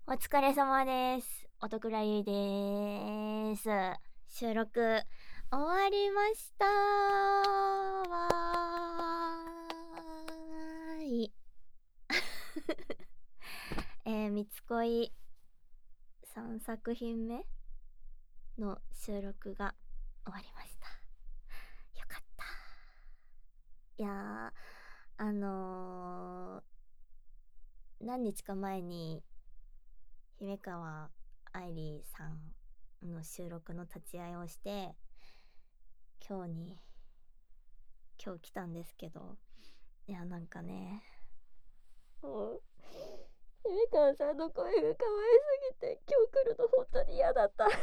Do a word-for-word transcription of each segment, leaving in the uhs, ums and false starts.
お疲れ様です。音倉ゆいです。収録終わりましたわーい。えー、みつこいさんさく品目の収録が終わりました。よかった。いやー、あのー、何日か前に姫川愛理さんの収録の立ち会いをして今日に今日来たんですけど、いやなんかね、もう姫川さんの声が可愛すぎて今日来るの本当に嫌だったい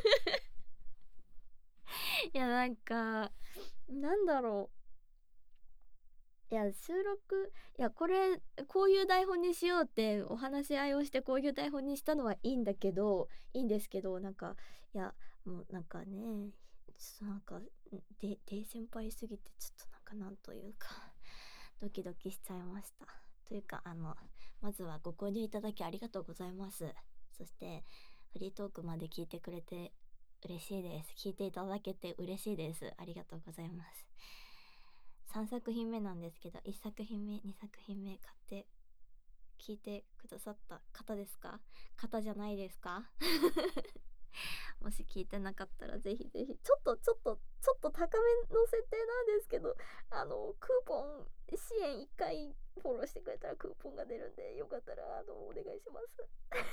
やなんかなんだろう、いや収録、いやこれこういう台本にしようってお話し合いをしてこういう台本にしたのはいいんだけどいいんですけどなんかいやもうなんかね、ちょっとなんかでで先輩すぎてちょっとなんかなんというかドキドキしちゃいました。というかあのまずはご購入いただきありがとうございます。そしてフリートークまで聞いてくれて嬉しいです。聞いていただけて嬉しいです。ありがとうございます。さんさく品目なんですけど、いっさく品目にさく品目買って聞いてくださった方ですか？方じゃないですか？もし聞いてなかったらぜひぜひ、ちょっとちょっとちょっと高めの設定なんですけど、あのクーポン支援いっかいフォローしてくれたらクーポンが出るんで、よかったらあのお願いします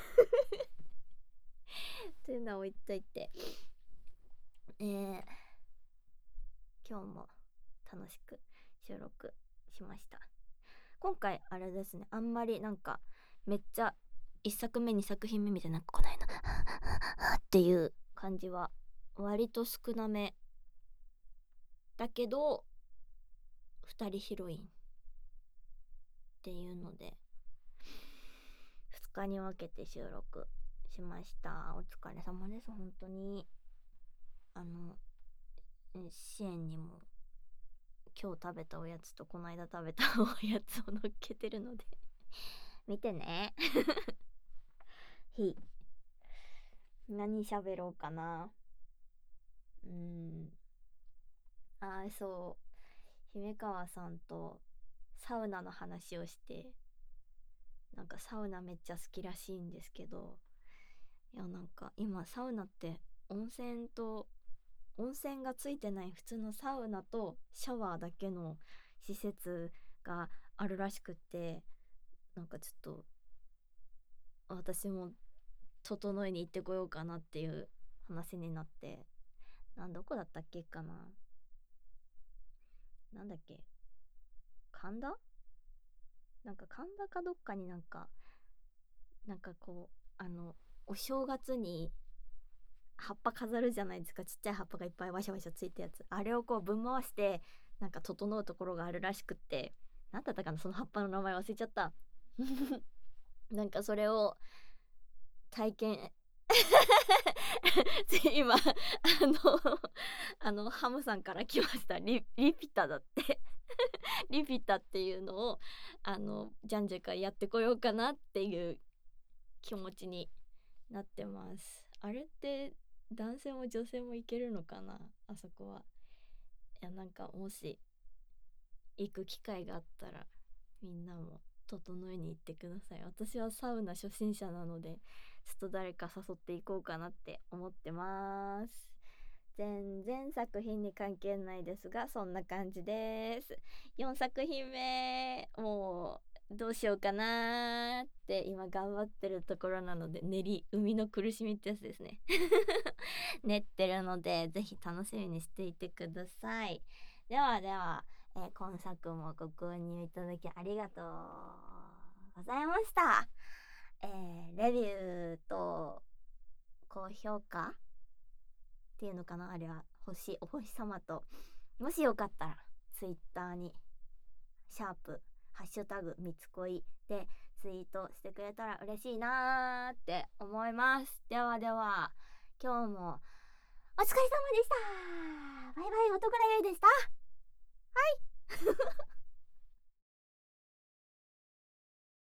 というのは置いといて、えー、今日も楽しく収録しました。今回あれですね、あんまりなんかめっちゃいっさくめにさく品目みたいなこないのっていう感じは割と少なめだけどふたりヒロインっていうのでふつかに分けて収録しました。お疲れ様です。本当にあの支援にも今日食べたおやつとこの間食べたおやつを乗っけてるので見てねひ何喋ろうかな。うーんあーそう姫川さんとサウナの話をして、なんかサウナめっちゃ好きらしいんですけど、いやなんか今サウナって温泉と温泉がついてない普通のサウナとシャワーだけの施設があるらしくって、なんかちょっと私も整えに行ってこようかなっていう話になって、なんどこだったっけかな、なんだっけ、神田なんか神田かどっかになんかなんかこうあのお正月に葉っぱ飾るじゃないですか、ちっちゃい葉っぱがいっぱいワシャワシャついたやつ、あれをこうぶん回してなんか整うところがあるらしくって、なんだったかな、その葉っぱの名前忘れちゃったなんかそれを体験今あのあのハムさんから来ました。リリピタだってリピタっていうのをあのじゃんじゃかやってこようかなっていう気持ちになってます。あれって男性も女性もいけるのかな、あそこは。いやなんかもし行く機会があったらみんなも整えに行ってください。私はサウナ初心者なのでちょっと誰か誘っていこうかなって思ってます。全然作品に関係ないですがそんな感じです。よんさく品目もうどうしようかなーって今頑張ってるところなので、練り生みの苦しみってやつですね練ってるのでぜひ楽しみにしていてください。ではでは、えー、今作もご購入いただきありがとうございました。えー、レビューと高評価っていうのかな、あれは星お星様と、もしよかったらツイッターにシャープハッシュタグみつこいでツイートしてくれたら嬉しいなーって思います。ではでは今日もお疲れ様でした。バイバイ、男らよいでした。はい